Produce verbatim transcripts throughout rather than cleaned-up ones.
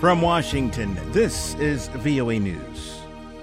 From Washington, this is V O A News.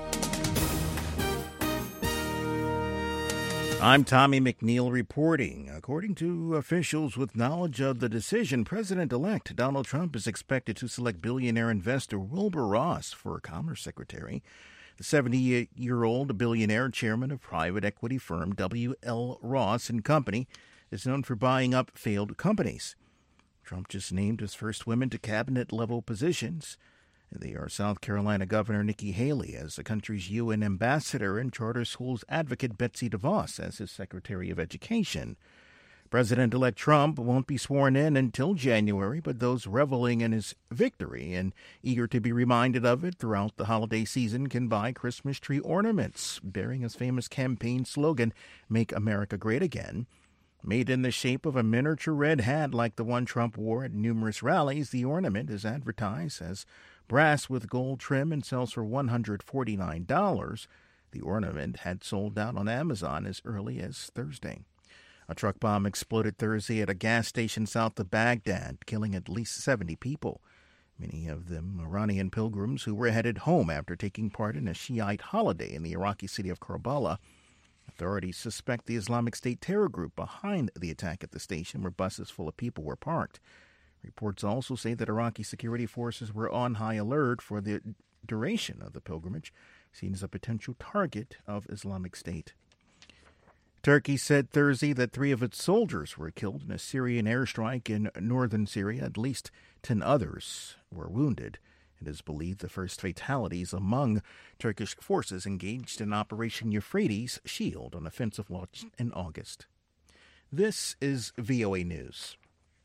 I'm Tommy McNeil reporting. According to officials with knowledge of the decision, President-elect Donald Trump is expected to select billionaire investor Wilbur Ross for Commerce Secretary. The seventy-year-old billionaire, chairman of private equity firm W L. Ross and Company, is known for buying up failed companies. Trump just named his first women to cabinet-level positions. They are South Carolina Governor Nikki Haley as the country's U N ambassador and charter schools advocate Betsy DeVos as his Secretary of Education. President-elect Trump won't be sworn in until January, but those reveling in his victory and eager to be reminded of it throughout the holiday season can buy Christmas tree ornaments bearing his famous campaign slogan, "Make America Great Again." Made in the shape of a miniature red hat like the one Trump wore at numerous rallies, the ornament is advertised as brass with gold trim and sells for one hundred forty-nine dollars. The ornament had sold out on Amazon as early as Thursday. A truck bomb exploded Thursday at a gas station south of Baghdad, killing at least seventy people. Many of them Iranian pilgrims who were headed home after taking part in a Shiite holiday in the Iraqi city of Karbala. Authorities suspect the Islamic State terror group behind the attack at the station where buses full of people were parked. Reports also say that Iraqi security forces were on high alert for the duration of the pilgrimage, seen as a potential target of Islamic State. Turkey said Thursday that three of its soldiers were killed in a Syrian airstrike in northern Syria. At least ten others were wounded. It is believed the first fatalities among Turkish forces engaged in Operation Euphrates Shield, an offensive launched in August. This is V O A News.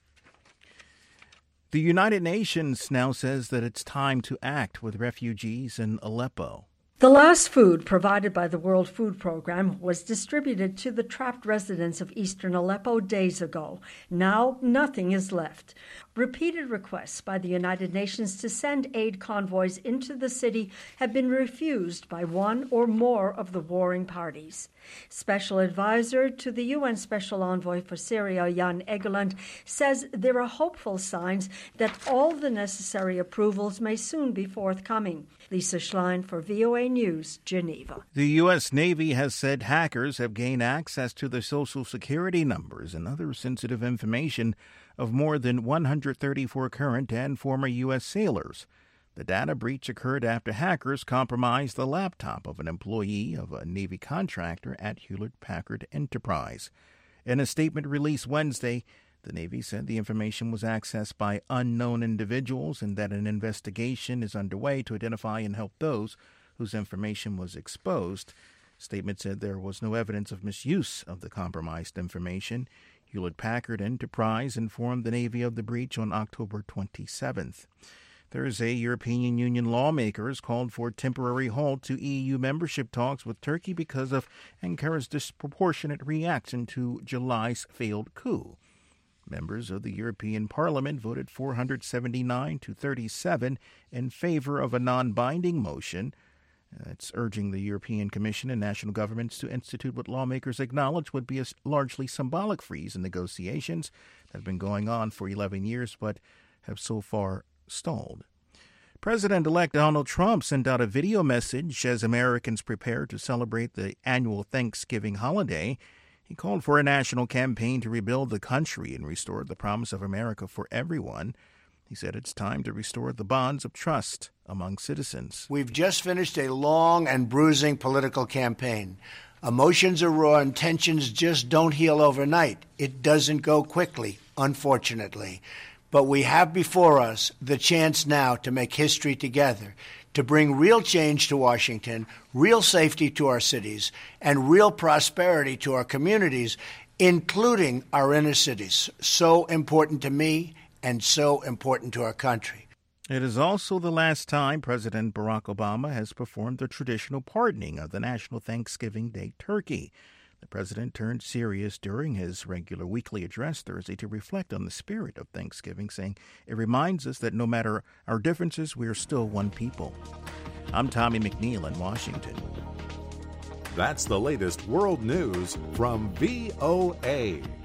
The United Nations now says that it's time to act with refugees in Aleppo. The last food provided by the World Food Program was distributed to the trapped residents of eastern Aleppo days ago. Now, nothing is left. Repeated requests by the United Nations to send aid convoys into the city have been refused by one or more of the warring parties. Special advisor to the U N Special Envoy for Syria, Jan Egeland, says there are hopeful signs that all the necessary approvals may soon be forthcoming. Lisa Schlein for V O A News, Geneva. The U S. Navy has said hackers have gained access to the Social Security numbers and other sensitive information of more than one hundred thirty-four current and former U S sailors. The data breach occurred after hackers compromised the laptop of an employee of a Navy contractor at Hewlett-Packard Enterprise. In a statement released Wednesday, the Navy said the information was accessed by unknown individuals and that an investigation is underway to identify and help those whose information was exposed. The statement said there was no evidence of misuse of the compromised information. Hewlett-Packard Enterprise informed the Navy of the breach on October twenty-seventh. Thursday, European Union lawmakers called for a temporary halt to E U membership talks with Turkey because of Ankara's disproportionate reaction to July's failed coup. Members of the European Parliament voted four hundred seventy-nine to thirty-seven in favor of a non-binding motion. It's urging the European Commission and national governments to institute what lawmakers acknowledge would be a largely symbolic freeze in negotiations that have been going on for eleven years but have so far stalled. President-elect Donald Trump sent out a video message as Americans prepare to celebrate the annual Thanksgiving holiday. He called for a national campaign to rebuild the country and restore the promise of America for everyone. He said it's time to restore the bonds of trust among citizens. We've just finished a long and bruising political campaign. Emotions are raw and tensions just don't heal overnight. It doesn't go quickly, unfortunately. But we have before us the chance now to make history together, to bring real change to Washington, real safety to our cities, and real prosperity to our communities, including our inner cities. So important to me and so important to our country. It is also the last time President Barack Obama has performed the traditional pardoning of the national Thanksgiving Day turkey. The president turned serious during his regular weekly address Thursday to reflect on the spirit of Thanksgiving, saying, "It reminds us that no matter our differences, we are still one people." I'm Tommy McNeil in Washington. That's the latest world news from V O A.